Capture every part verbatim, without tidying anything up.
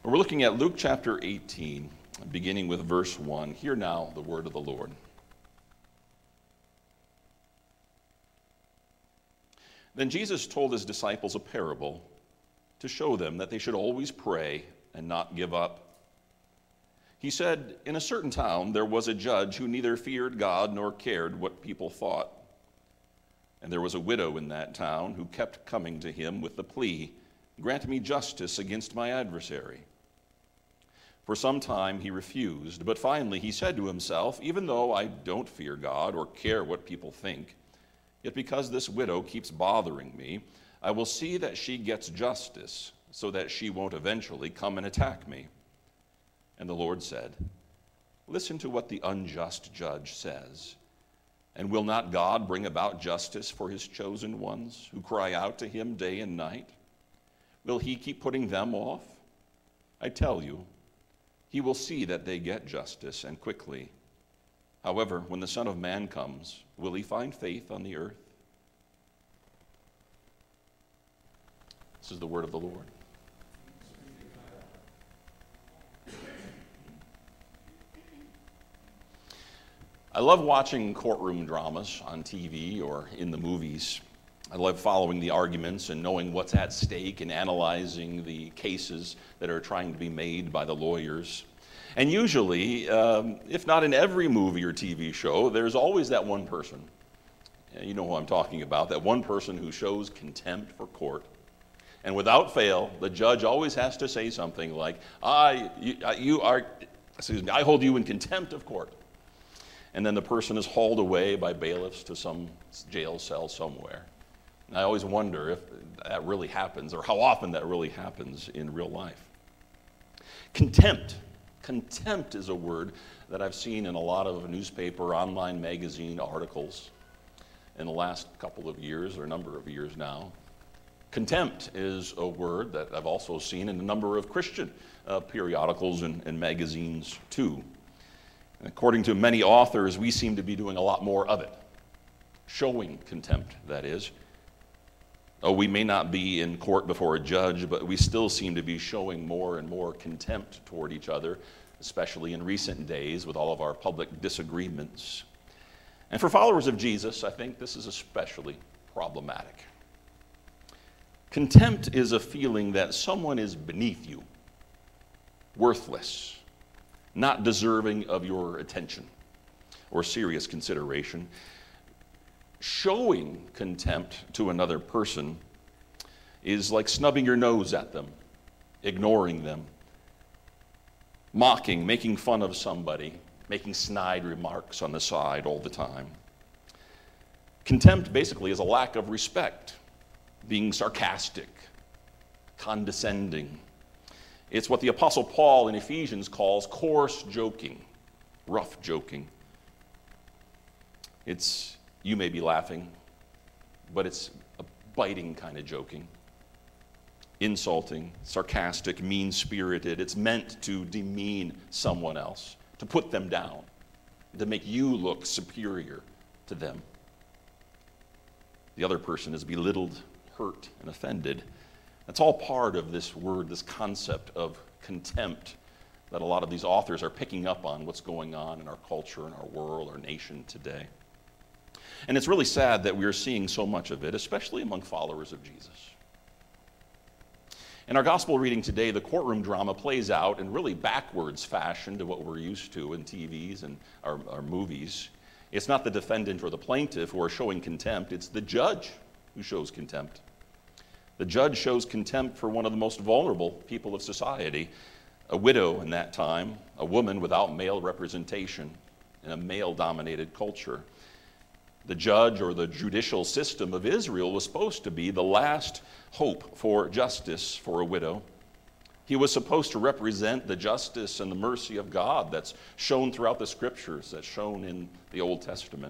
We're looking at Luke chapter eighteen, beginning with verse one. Hear now the word of the Lord. Then Jesus told his disciples a parable to show them that they should always pray and not give up. He said, in a certain town there was a judge who neither feared God nor cared what people thought. And there was a widow in that town who kept coming to him with the plea, "Grant me justice against my adversary." For some time he refused, but finally he said to himself, "Even though I don't fear God or care what people think, yet because this widow keeps bothering me, I will see that she gets justice so that she won't eventually come and attack me." And the Lord said, "Listen to what the unjust judge says. And will not God bring about justice for his chosen ones who cry out to him day and night? Will he keep putting them off? I tell you, he will see that they get justice, and quickly. However, when the Son of Man comes, will he find faith on the earth?" This is the word of the Lord. I love watching courtroom dramas on T V or in the movies. I love following the arguments and knowing what's at stake and analyzing the cases that are trying to be made by the lawyers. And usually, um, if not in every movie or T V show, there's always that one person. You know who I'm talking about, that one person who shows contempt for court. And without fail, the judge always has to say something like, I, you, you are, excuse me, I hold you in contempt of court. And then the person is hauled away by bailiffs to some jail cell somewhere. And I always wonder if that really happens, or how often that really happens in real life. Contempt. Contempt is a word that I've seen in a lot of newspaper, online magazine articles in the last couple of years, or a number of years now. Contempt is a word that I've also seen in a number of Christian uh, periodicals and, and magazines too. And according to many authors, we seem to be doing a lot more of it. Showing contempt, that is. Oh, we may not be in court before a judge, but we still seem to be showing more and more contempt toward each other, especially in recent days with all of our public disagreements. And for followers of Jesus, I think this is especially problematic. Contempt is a feeling that someone is beneath you, worthless, not deserving of your attention or serious consideration. Showing contempt to another person is like snubbing your nose at them, ignoring them, mocking, making fun of somebody, making snide remarks on the side all the time. Contempt basically is a lack of respect, being sarcastic, condescending. It's what the Apostle Paul in Ephesians calls coarse joking, rough joking. It's, you may be laughing, but it's a biting kind of joking. Insulting, sarcastic, mean-spirited. It's meant to demean someone else, to put them down, to make you look superior to them. The other person is belittled, hurt, and offended. That's all part of this word, this concept of contempt that a lot of these authors are picking up on what's going on in our culture, in our world, our nation today. And it's really sad that we are seeing so much of it, especially among followers of Jesus. In our gospel reading today, the courtroom drama plays out in really backwards fashion to what we're used to in T Vs and our, our movies. It's not the defendant or the plaintiff who are showing contempt, it's the judge who shows contempt. The judge shows contempt for one of the most vulnerable people of society, a widow in that time, a woman without male representation in a male-dominated culture. The judge or the judicial system of Israel was supposed to be the last hope for justice for a widow. He was supposed to represent the justice and the mercy of God that's shown throughout the scriptures, that's shown in the Old Testament.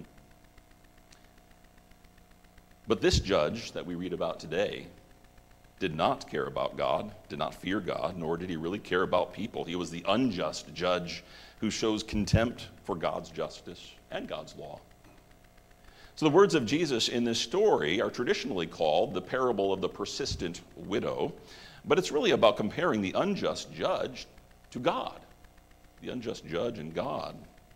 But this judge that we read about today did not care about God, did not fear God, nor did he really care about people. He was the unjust judge who shows contempt for God's justice and God's law. So the words of Jesus in this story are traditionally called the parable of the persistent widow, But it's really about comparing the unjust judge to God, the unjust judge and God.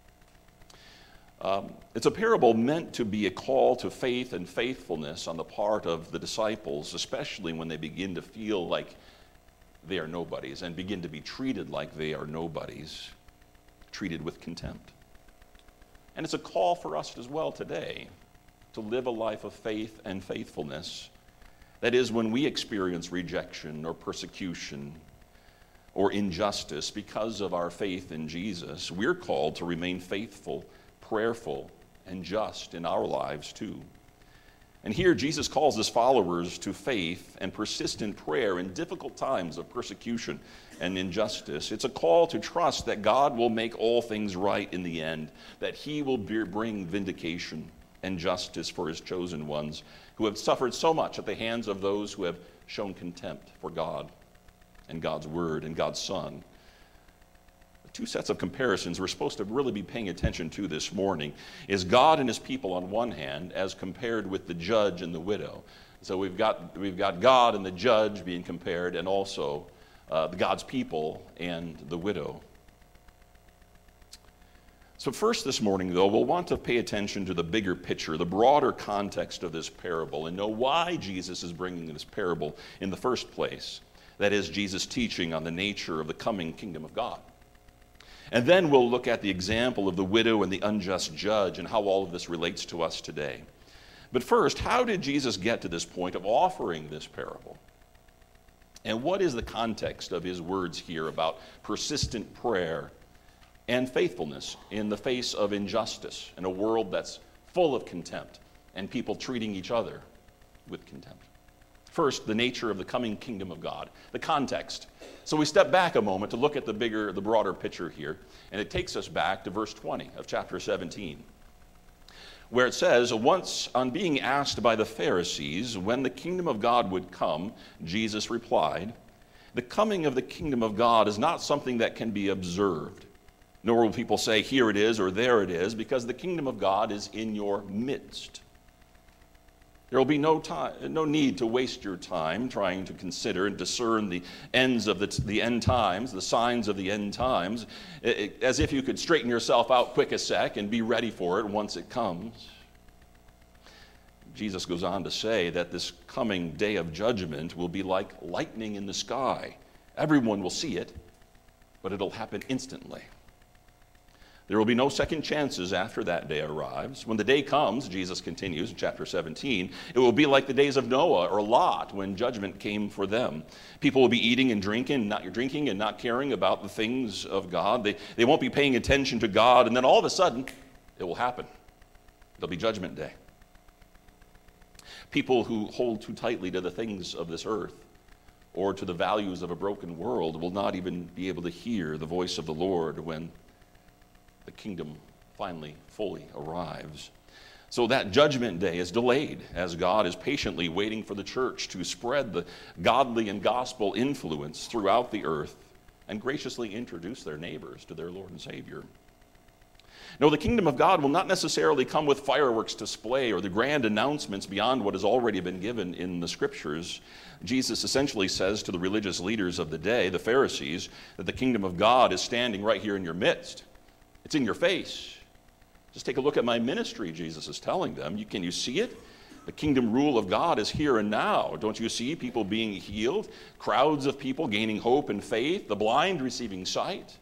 Um, it's a parable meant to be a call to faith and faithfulness on the part of the disciples, especially when they begin to feel like they are nobodies and begin to be treated like they are nobodies, treated with contempt. And it's a call for us as well today to live a life of faith and faithfulness. That is, when we experience rejection or persecution or injustice because of our faith in Jesus, we're called to remain faithful, prayerful, and just in our lives too. And here Jesus calls his followers to faith and persistent prayer in difficult times of persecution and injustice. It's a call to trust that God will make all things right in the end, that he will bring vindication and justice for his chosen ones who have suffered so much at the hands of those who have shown contempt for God and God's word and God's Son. Two sets of comparisons we're supposed to really be paying attention to this morning is God and his people on one hand as compared with the judge and the widow. So we've got, we've got God and the judge being compared, and also uh, God's people and the widow. So first this morning, though, we'll want to pay attention to the bigger picture, the broader context of this parable, and know why Jesus is bringing this parable in the first place. That is, Jesus' teaching on the nature of the coming kingdom of God. And then we'll look at the example of the widow and the unjust judge and how all of this relates to us today. But first, how did Jesus get to this point of offering this parable? And what is the context of his words here about persistent prayer and faithfulness in the face of injustice in a world that's full of contempt and people treating each other with contempt? First, the nature of the coming kingdom of God, the context. So we step back a moment to look at the bigger, the broader picture here, and it takes us back to verse twenty of chapter seventeen, where it says, once on being asked by the Pharisees when the kingdom of God would come, Jesus replied, the coming of the kingdom of God is not something that can be observed, nor will people say, here it is or there it is, because the kingdom of God is in your midst. There will be no time, no need to waste your time trying to consider and discern the ends of the, the end times, the signs of the end times, it, it, as if you could straighten yourself out quick a sec and be ready for it once it comes. Jesus goes on to say that this coming day of judgment will be like lightning in the sky. Everyone will see it, but it'll happen instantly. There will be no second chances after that day arrives. When the day comes, Jesus continues in chapter seventeen, it will be like the days of Noah or Lot when judgment came for them. People will be eating and drinking, not drinking and not caring about the things of God. They, they won't be paying attention to God, and then all of a sudden, it will happen. There'll be judgment day. People who hold too tightly to the things of this earth or to the values of a broken world will not even be able to hear the voice of the Lord when the kingdom finally fully arrives. So that judgment day is delayed as God is patiently waiting for the church to spread the godly and gospel influence throughout the earth and graciously introduce their neighbors to their Lord and Savior. No, the kingdom of God will not necessarily come with fireworks display or the grand announcements beyond what has already been given in the scriptures. Jesus essentially says to the religious leaders of the day, the Pharisees, that the kingdom of God is standing right here in your midst. It's in your face. Just take a look at my ministry, Jesus is telling them. You, can you see it? The kingdom rule of God is here and now. Don't you see people being healed? Crowds of people gaining hope and faith. The blind receiving sight.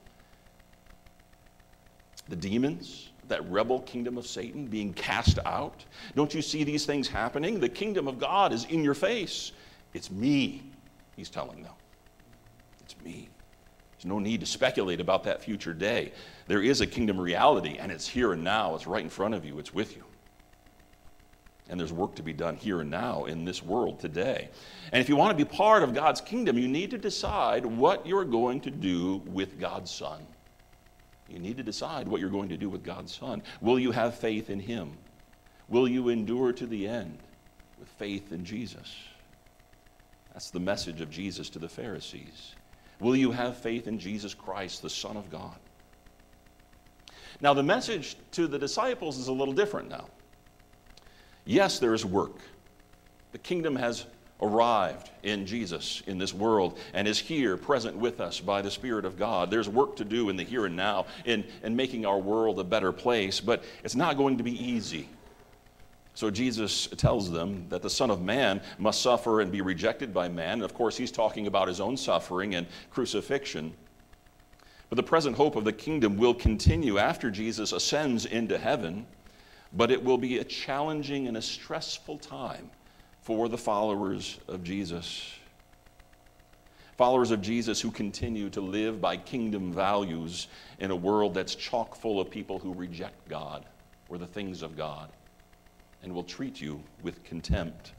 The demons, that rebel kingdom of Satan being cast out. Don't you see these things happening? The kingdom of God is in your face. It's me, he's telling them. It's me. There's no need to speculate about that future day. There is a kingdom reality, and it's here and now. It's right in front of you. It's with you. And there's work to be done here and now in this world today. And if you want to be part of God's kingdom, you need to decide what you're going to do with God's Son. You need to decide what you're going to do with God's Son. Will you have faith in him? Will you endure to the end with faith in Jesus? That's the message of Jesus to the Pharisees. Will you have faith in Jesus Christ, the Son of God? Now, the message to the disciples is a little different now. Yes, there is work. The kingdom has arrived in Jesus in this world and is here present with us by the Spirit of God. There's work to do in the here and now in, in making our world a better place, but it's not going to be easy. So Jesus tells them that the Son of Man must suffer and be rejected by man. And of course, he's talking about his own suffering and crucifixion. But the present hope of the kingdom will continue after Jesus ascends into heaven, but it will be a challenging and a stressful time for the followers of Jesus. Followers of Jesus who continue to live by kingdom values in a world that's chock full of people who reject God or the things of God and will treat you with contempt.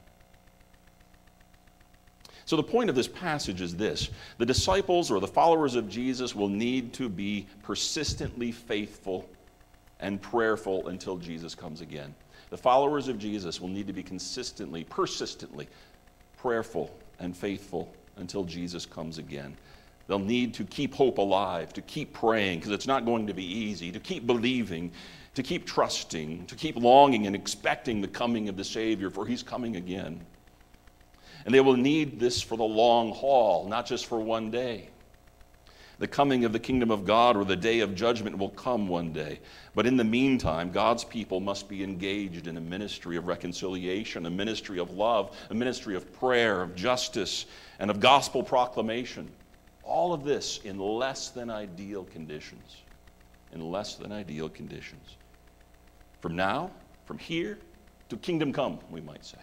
So the point of this passage is this: the disciples or the followers of Jesus will need to be persistently faithful and prayerful until Jesus comes again. The followers of Jesus will need to be consistently, persistently prayerful and faithful until Jesus comes again. They'll need to keep hope alive, to keep praying, because it's not going to be easy, to keep believing, to keep trusting, to keep longing and expecting the coming of the Savior, for he's coming again. And they will need this for the long haul, not just for one day. The coming of the kingdom of God or the day of judgment will come one day. But in the meantime, God's people must be engaged in a ministry of reconciliation, a ministry of love, a ministry of prayer, of justice, and of gospel proclamation. All of this in less than ideal conditions. In less than ideal conditions. From now, from here, to kingdom come, we might say.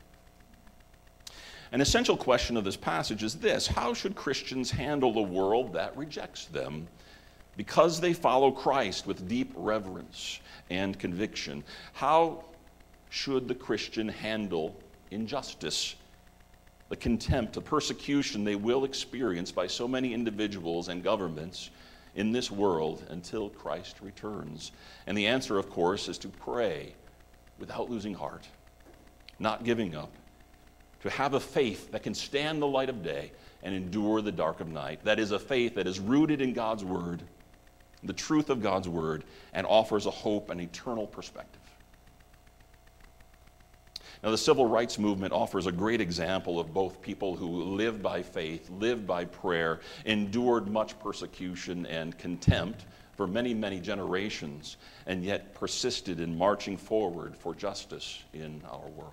An essential question of this passage is this: how should Christians handle a world that rejects them because they follow Christ with deep reverence and conviction? How should the Christian handle injustice, the contempt, the persecution they will experience by so many individuals and governments in this world until Christ returns? And the answer, of course, is to pray without losing heart, not giving up, to have a faith that can stand the light of day and endure the dark of night. That is a faith that is rooted in God's word, the truth of God's word, and offers a hope and eternal perspective. Now, the civil rights movement offers a great example of both people who lived by faith, lived by prayer, endured much persecution and contempt for many, many generations, and yet persisted in marching forward for justice in our world.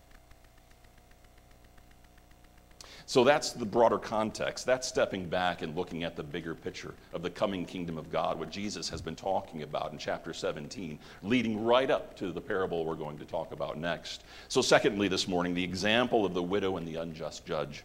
So that's the broader context. That's stepping back and looking at the bigger picture of the coming kingdom of God, what Jesus has been talking about in chapter seventeen, leading right up to the parable we're going to talk about next. So secondly this morning, the example of the widow and the unjust judge.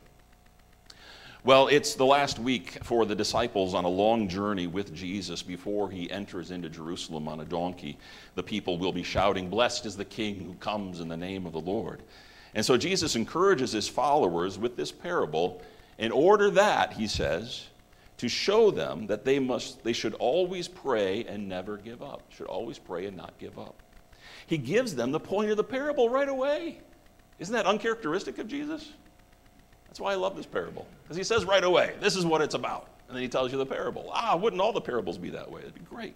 Well, it's the last week for the disciples on a long journey with Jesus before he enters into Jerusalem on a donkey. The people will be shouting, "Blessed is the King who comes in the name of the Lord." And so Jesus encourages his followers with this parable in order that, he says, to show them that they must, they should always pray and never give up. Should always pray and not give up. He gives them the point of the parable right away. Isn't that uncharacteristic of Jesus? That's why I love this parable. Because he says right away, this is what it's about. And then he tells you the parable. Ah, wouldn't all the parables be that way? It'd be great.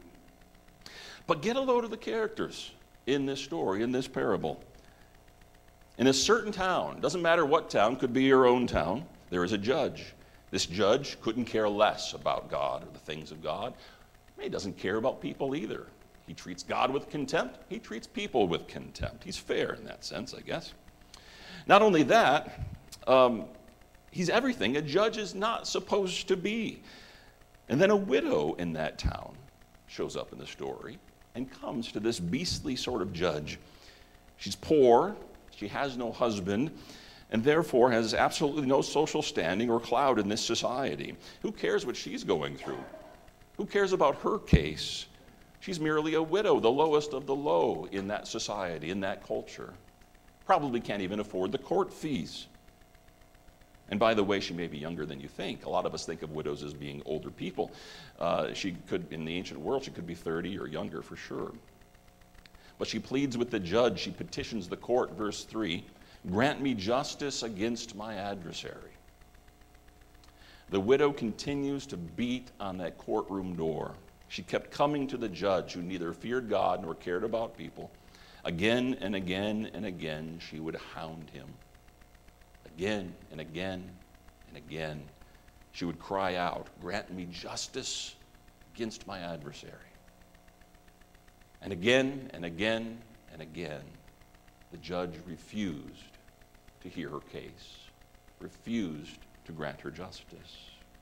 But get a load of the characters in this story, in this parable. In a certain town, doesn't matter what town, could be your own town, there is a judge. This judge couldn't care less about God or the things of God. He doesn't care about people either. He treats God with contempt. He treats people with contempt. He's fair in that sense, I guess. Not only that, um, he's everything a judge is not supposed to be. And then a widow in that town shows up in the story and comes to this beastly sort of judge. She's poor. She has no husband, and therefore has absolutely no social standing or clout in this society. Who cares what she's going through? Who cares about her case? She's merely a widow, the lowest of the low in that society, in that culture. Probably can't even afford the court fees. And by the way, she may be younger than you think. A lot of us think of widows as being older people. Uh, she could, in the ancient world, she could be thirty or younger for sure. But she pleads with the judge. She petitions the court, verse three, "Grant me justice against my adversary." The widow continues to beat on that courtroom door. She kept coming to the judge, who neither feared God nor cared about people. Again and again and again, she would hound him. again and again and again, she would cry out, "Grant me justice against my adversary." And again and again and again, the judge refused to hear her case, refused to grant her justice.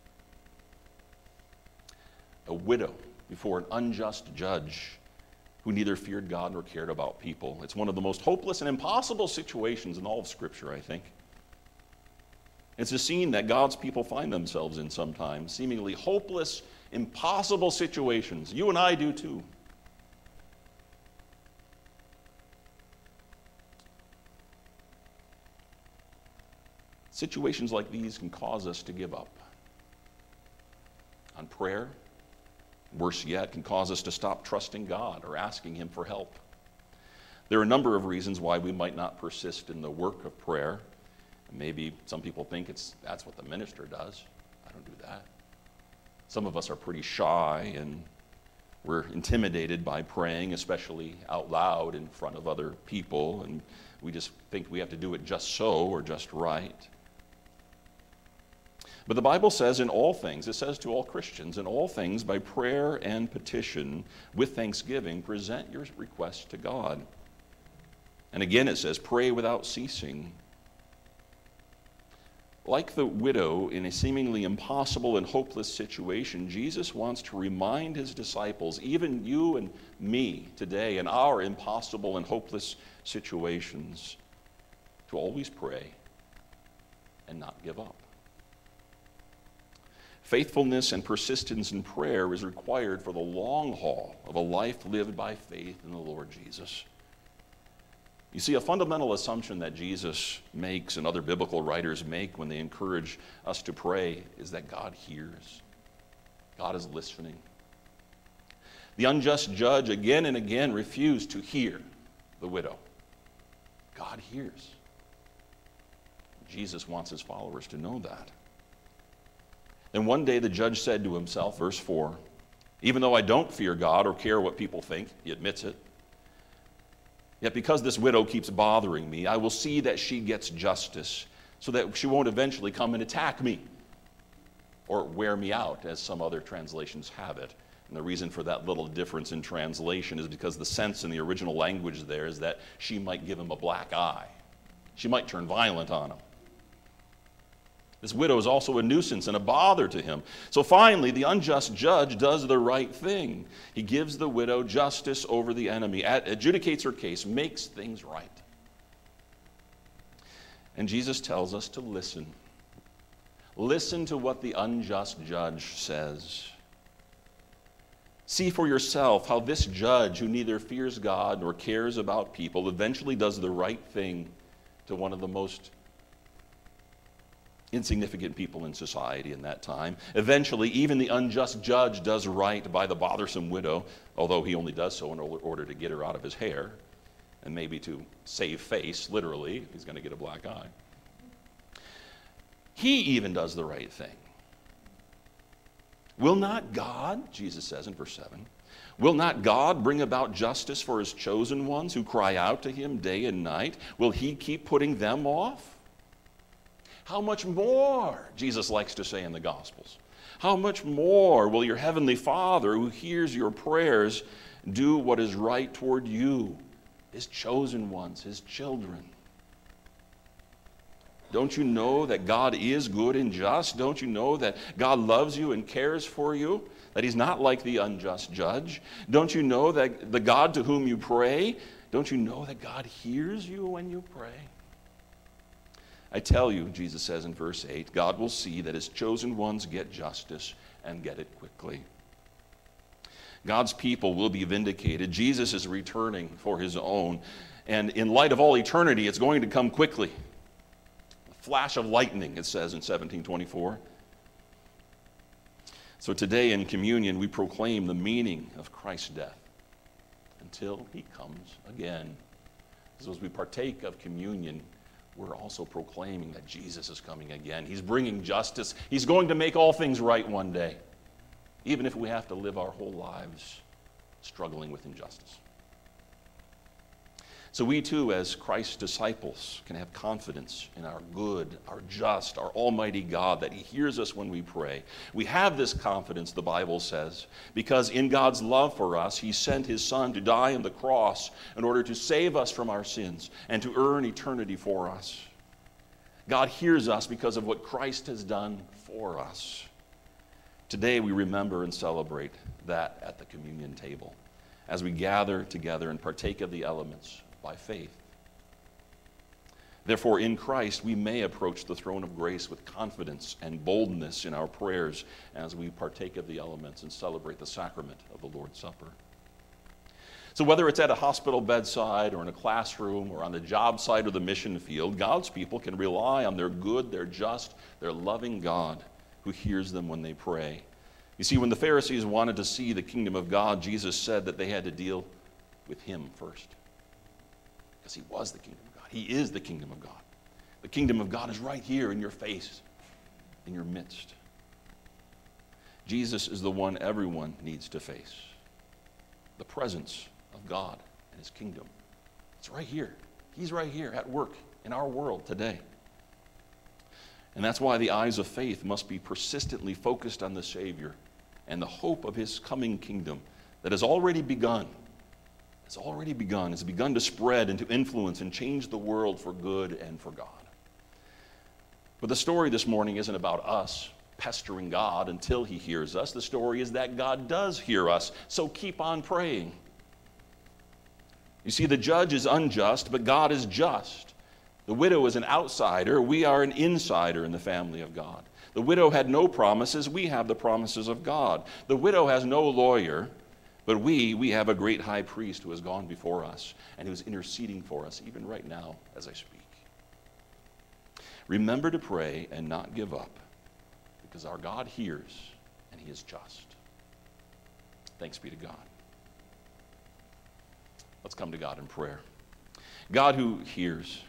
A widow before an unjust judge who neither feared God nor cared about people. It's one of the most hopeless and impossible situations in all of Scripture, I think. It's a scene that God's people find themselves in sometimes, seemingly hopeless, impossible situations. You and I do too. Situations like these can cause us to give up on prayer. Worse yet, can cause us to stop trusting God or asking Him for help. There are a number of reasons why we might not persist in the work of prayer. Maybe some people think it's that's what the minister does. I don't do that. Some of us are pretty shy and we're intimidated by praying, especially out loud in front of other people, and we just think we have to do it just so or just right. But the Bible says in all things, it says to all Christians, in all things by prayer and petition with thanksgiving, present your requests to God. And again it says, pray without ceasing. Like the widow in a seemingly impossible and hopeless situation, Jesus wants to remind his disciples, even you and me today, in our impossible and hopeless situations, to always pray and not give up. Faithfulness and persistence in prayer is required for the long haul of a life lived by faith in the Lord Jesus. You see, a fundamental assumption that Jesus makes and other biblical writers make when they encourage us to pray is that God hears. God is listening. The unjust judge again and again refused to hear the widow. God hears. Jesus wants his followers to know that. Then one day the judge said to himself, verse four, even though I don't fear God or care what people think, he admits it, yet because this widow keeps bothering me, I will see that she gets justice so that she won't eventually come and attack me or wear me out, as some other translations have it. And the reason for that little difference in translation is because the sense in the original language there is that she might give him a black eye. She might turn violent on him. This widow is also a nuisance and a bother to him. So finally, the unjust judge does the right thing. He gives the widow justice over the enemy, adjudicates her case, makes things right. And Jesus tells us to listen. Listen to what the unjust judge says. See for yourself how this judge, who neither fears God nor cares about people, eventually does the right thing to one of the most insignificant people in society in that time. Eventually, even the unjust judge does right by the bothersome widow, although he only does so in order to get her out of his hair, and maybe to save face, literally, he's going to get a black eye. He even does the right thing. Will not God, Jesus says in verse seven, will not God bring about justice for his chosen ones who cry out to him day and night? Will he keep putting them off? How much more, Jesus likes to say in the Gospels, how much more will your heavenly Father, who hears your prayers, do what is right toward you, his chosen ones, his children? Don't you know that God is good and just? Don't you know that God loves you and cares for you? That he's not like the unjust judge? Don't you know that the God to whom you pray, don't you know that God hears you when you pray? I tell you, Jesus says in verse eight, God will see that his chosen ones get justice and get it quickly. God's people will be vindicated. Jesus is returning for his own. And in light of all eternity, it's going to come quickly. A flash of lightning, it says in seventeen twenty-four. So today in communion, we proclaim the meaning of Christ's death until he comes again. So as we partake of communion, we're also proclaiming that Jesus is coming again. He's bringing justice. He's going to make all things right one day, even if we have to live our whole lives struggling with injustice. So we too, as Christ's disciples, can have confidence in our good, our just, our almighty God, that he hears us when we pray. We have this confidence, the Bible says, because in God's love for us, he sent his Son to die on the cross in order to save us from our sins and to earn eternity for us. God hears us because of what Christ has done for us. Today we remember and celebrate that at the communion table as we gather together and partake of the elements by faith. Therefore, in Christ, we may approach the throne of grace with confidence and boldness in our prayers as we partake of the elements and celebrate the sacrament of the Lord's Supper. So whether it's at a hospital bedside or in a classroom or on the job site or the mission field, God's people can rely on their good, their just, their loving God who hears them when they pray. You see, when the Pharisees wanted to see the kingdom of God, Jesus said that they had to deal with him first. Because he was the kingdom of God. He is the kingdom of God. The kingdom of God is right here in your face, in your midst. Jesus is the one everyone needs to face. The presence of God and his kingdom. It's right here. He's right here at work in our world today. And that's why the eyes of faith must be persistently focused on the Savior and the hope of his coming kingdom that has already begun. It's already begun. It's begun to spread and to influence and change the world for good and for God. But the story this morning isn't about us pestering God until he hears us. The story is that God does hear us, so keep on praying. You see, the judge is unjust, but God is just. The widow is an outsider. We are an insider in the family of God. The widow had no promises. We have the promises of God. The widow has no lawyer. But we, we have a great high priest who has gone before us and who is interceding for us even right now as I speak. Remember to pray and not give up, because our God hears and he is just. Thanks be to God. Let's come to God in prayer. God who hears,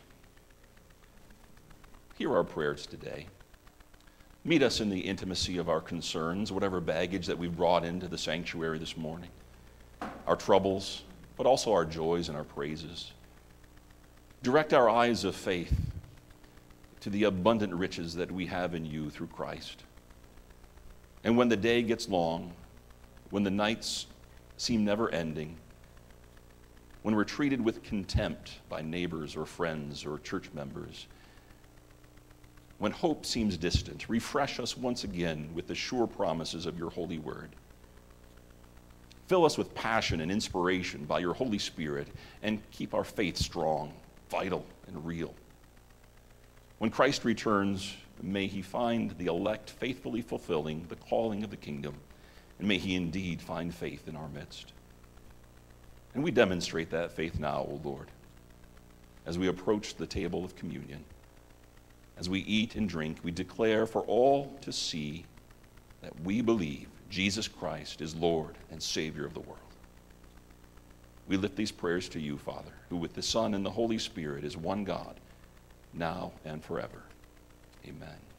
hear our prayers today. Meet us in the intimacy of our concerns, whatever baggage that we've brought into the sanctuary this morning. Our troubles, but also our joys and our praises. Direct our eyes of faith to the abundant riches that we have in you through Christ. And when the day gets long, when the nights seem never ending, when we're treated with contempt by neighbors or friends or church members, when hope seems distant, refresh us once again with the sure promises of your holy word. Fill us with passion and inspiration by your Holy Spirit, and keep our faith strong, vital, and real. When Christ returns, may he find the elect faithfully fulfilling the calling of the kingdom, and may he indeed find faith in our midst. And we demonstrate that faith now, O Lord, as we approach the table of communion. As we eat and drink, we declare for all to see that we believe Jesus Christ is Lord and Savior of the world. We lift these prayers to you, Father, who with the Son and the Holy Spirit is one God, now and forever. Amen.